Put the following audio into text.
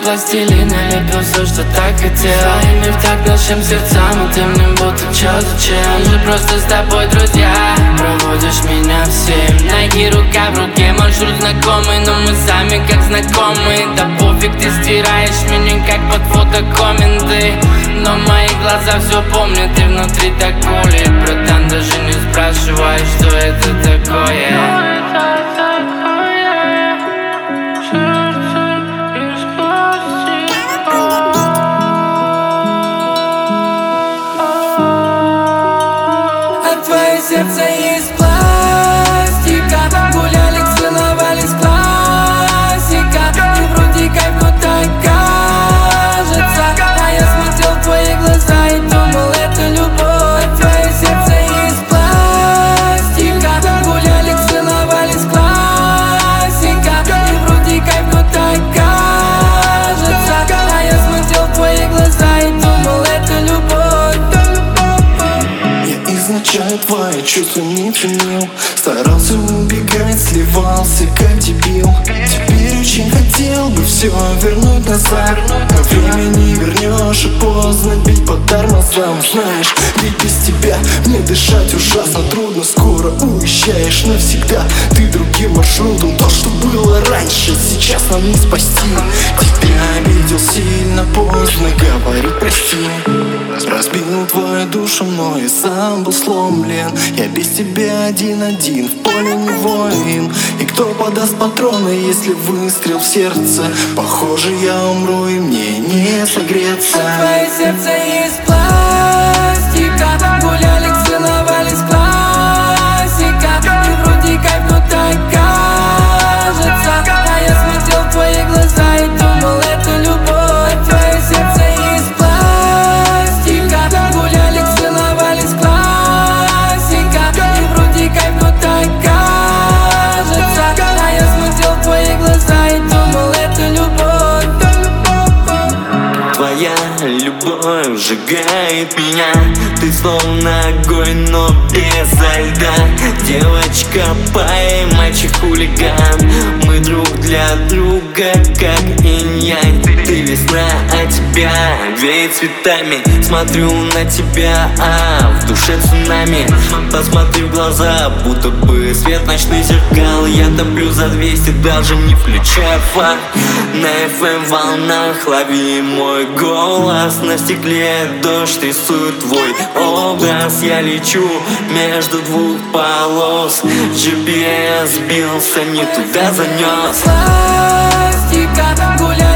пластилин и лепил все, что так хотел. Своими в так нашим сердцам, и ты мне будто чё зачем? Мы же просто с тобой друзья. Проводишь меня всем, ноги рука в руке. Маршрут знакомый, но мы сами как знакомые. Да пофиг, ты стираешь меня как под фото комменты. Но мои глаза все помнят, и внутри так гулит. Братан, даже не спрашивай, что это такое. Сердце из пластика, гуляли, целовались, классика. И вроде кайф, но так кажется. А я смотрел в твои глаза и думал, это любовь. Твое сердце из пластика, гуляли, целовались, классика. И вроде кайф, но так кажется. А я смотрел в твои глаза и думал, это любовь. Изначально твои чувства не ценил, старался убегать, сливался как дебил. Теперь очень хотел бы все вернуть назад, но время не вернешь, и поздно бить по тормозам. Знаешь, ведь без тебя мне дышать ужасно трудно. Скоро уезжаешь навсегда, ты другим маршрутом. То, что было раньше, сейчас нам не спасти. Тебя обидел сильно, поздно говорить прости. Разбил твою душу, но и сам был сломлен. Я без тебя один-один, в поле не воин. И кто подаст патроны, если выстрел в сердце? Похоже, я умру, и мне не согреться. Твое сердце из пластика, гуляли, целовались, классика. И вроде кайф, но так кажется. А я смотрел в твои глаза и думал, это любовь. Твое сердце из пластика, гуляли, целовались, классика. И вроде кайф, но так кажется. А я смотрел в твои глаза и думал, это любовь. Твоя любовь сжигает меня. Ты словно огонь, но без льда. Девочка, пай, мальчик, хулиган. Мы друг для друга, как инь-янь. Ты весна, а тебя веет цветами. Смотрю на тебя, а в душе цунами. Посмотри в глаза, будто бы свет ночных зеркал. Я топлю за 200, даже не включая фар. На FM волнах лови мой голос. На стекле дождь рисует твой образ. Я лечу между двух полос. GPS сбился, не туда занес. Пластика, гуляли.